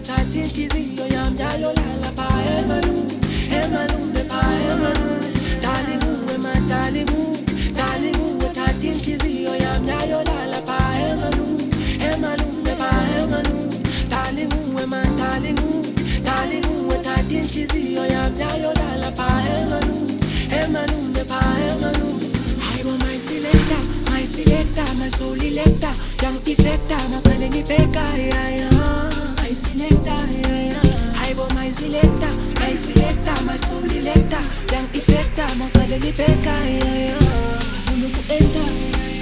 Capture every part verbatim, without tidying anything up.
uthatha inhliziyo yami yayolala pha emalungu emalungu pha emalungu darling uwe man darling uwe darling uwe uthatha inhliziyo yami yayolala pha emalungu emalungu pha emalungu darling uwe man darling uwe darling uwe uthatha inhliziyo yami yayolala pha emalungu emalungu pha emalungu hayibo my selector my selector my soul elector young effector mapane ngibheka yeah my selector yeah hayibo my selector my selector my soul elector young effector mapane ngibheka yeah ufuna uku-enter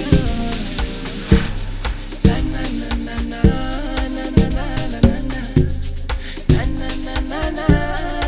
na na na na na na na na na na na na na na na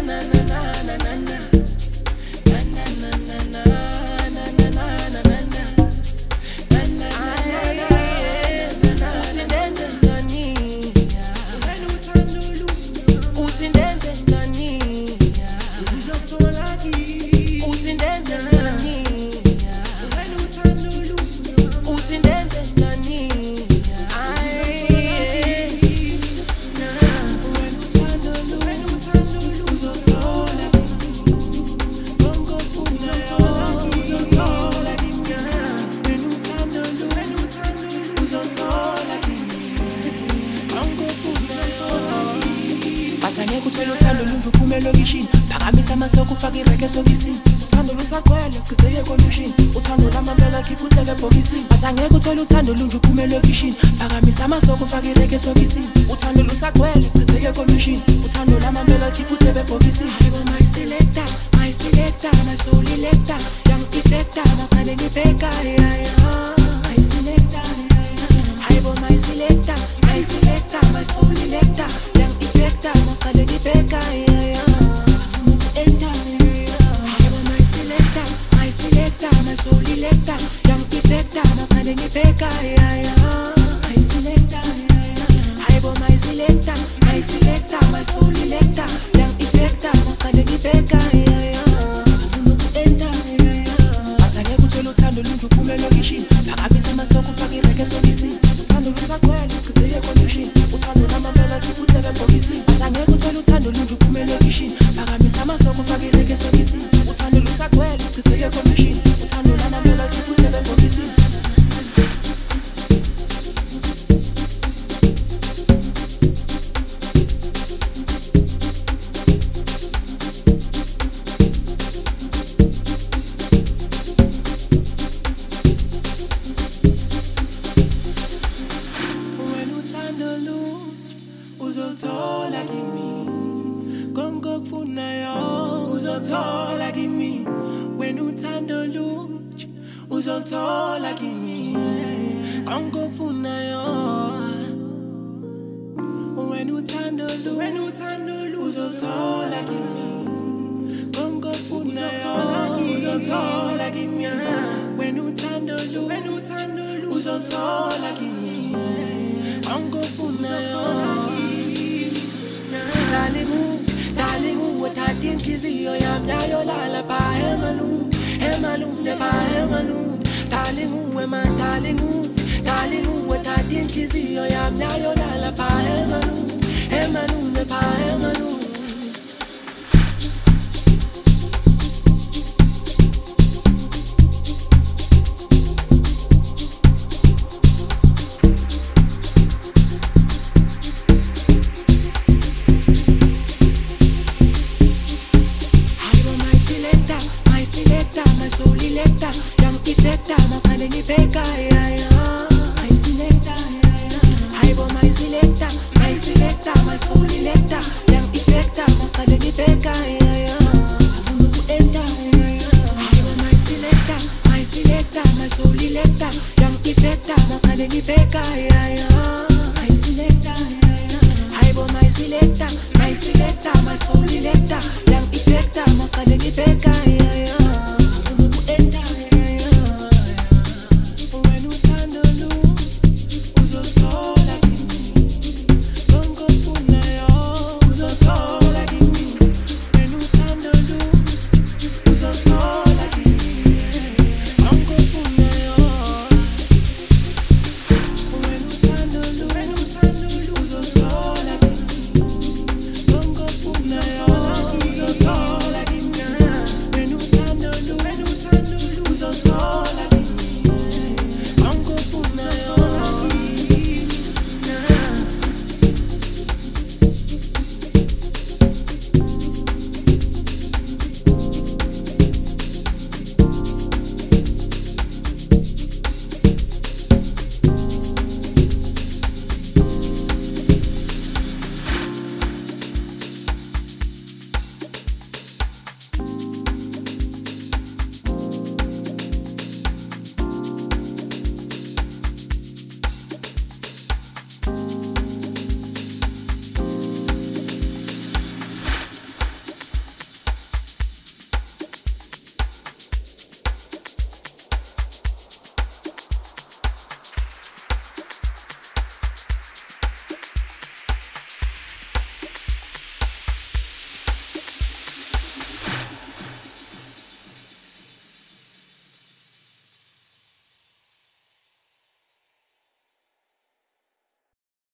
Uthela uthando lunje uphume lokishini phakamisa amasoko ufake ireke sokisini uthando lusagcwele gcizeke kondushini uthando lamamela khipha uhleke ebhokisini bathi angeke uthole uthando lunje uphume lokishini phakamisa amasoko ufake ireke sokisini uthando lusagcwele gcizeke kondushini uthando lamamela khipha uhleke ebhokisini hayibo my selector my selector my soul elector young effector mapane ngibheka yeah my selector hayibo my selector my selector my soul elector young effector mapane ngibheka yeah ufuna uku-enter hayibo my selector my selector my soul elector young effector mapane ngibheka yeah my selector hayibo my selector my selector my soul elector young effector mapane ngibheka yeah ufuna uku-enter bathi angeke uthole uthando lunje uphume lokishini phakamisa amasoko ufake ireke sokisini uthando lusagcwele gcizeke kondushini uthando lamamela khipha uhleke ebhokisini bathi angeke uthole uthando lunje uphume lokishini phakamisa amasoko ufake ireke sokisini uthando lusagcwele gcizeke kondushini uthando lamamela khipha uhleke ebhokisini uzothola kimi konke kufunayo uzothola kimi wena uthando lunje uzothola kimi konke kufunayo wena uthando lunje uzothola kimi konke kufunayo uzothola kimi wena uthando lunje uzothola kimi konke kufunayo darling uwe darling uwe uthatha inhliziyo yami yayolala pha emalungu emalungu pha emalungu darling uwe man darling uwe darling uwe uthatha inhliziyo yami yayolala pha emalungu emalungu pha emalungu Beka